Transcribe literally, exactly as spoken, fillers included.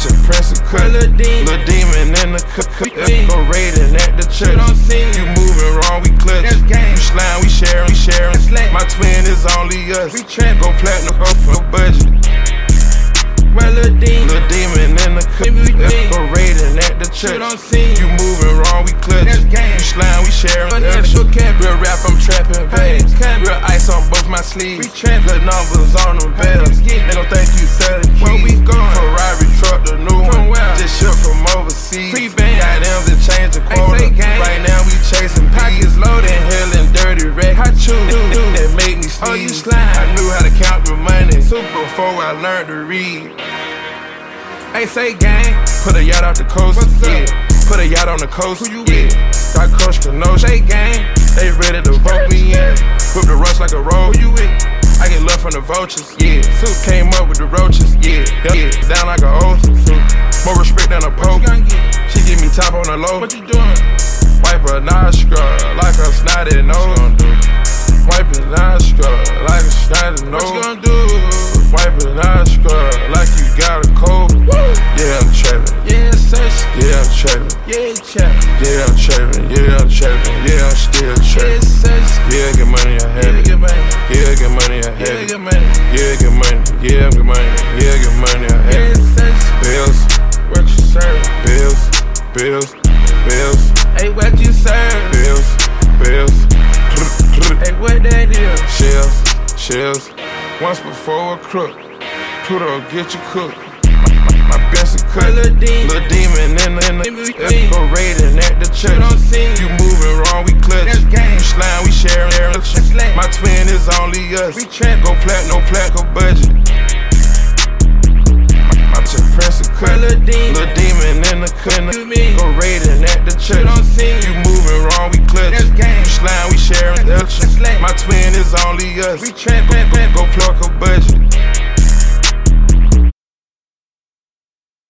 Matching Prince of Cut. Lil' Demon in the cook. Go raiding at the church. You moving wrong, we clutch. You slime, we sharing, we sharing. My twin is only us. Go platinum off no budget. Lil' Demon in the cook. Go raiding at the church. You moving wrong, we clutch. You slime, we sharing. Real rap, I'm trapping, babe. Real ice on both my sleeves. Good numbers on them bells. They don't think you selling keys. Ferrari truck, the new one. Just shipped from overseas. Got them to change the quota. Right now we chasing pockets loaded, hell and dirty wreck. I choose that make me sneeze. I knew how to count the money before I learned to read. Ain't say gang. Put a yacht off the coast, yeah. Put a yacht on the coast, Who you yeah. Got Coach Kenosha, say gang. They ready to vote me in. Whip the rush like a roll, Who you with? I get love from the vultures, yeah. Suit came up with the roaches, yeah. Yeah, down like a oath. More respect than a pope. She give me top on the low. What you doing? Wipe a nostril like a snotty nose. Wipe a nostril like a snotty nose. What you gonna do? Wipe a nostril like you got a cold. Yeah, I'm trapping. Yeah, search. Yeah, I'm trapping. Yeah, trapping. Yeah, I'm trapping. Yeah, I'm trapping. Yeah, I'm still trapping. Yeah, get money, I have it. Yeah, get money, I have it. Yeah, get money. Yeah, get money. Yeah, get money, I have it. Bills. What you serve? Bills. Bills. Bills. Hey, what you serve? Bills. Bills. Hey, what that is? Shells. Shells. Once before a crook. Pluto get you cooked. My best is cut. Lil' Demon in the, in the go raiding at the church. You moving wrong, we clutch. You slime, we sharing. My twin is only us. Go platinum, platinum budget. Matching Prince of Cut. Lil' Demon in the cut. Go raiding at the church. You moving wrong, we clutch. You slime, we sharing. My twin is only us. Go, go pluck a budget.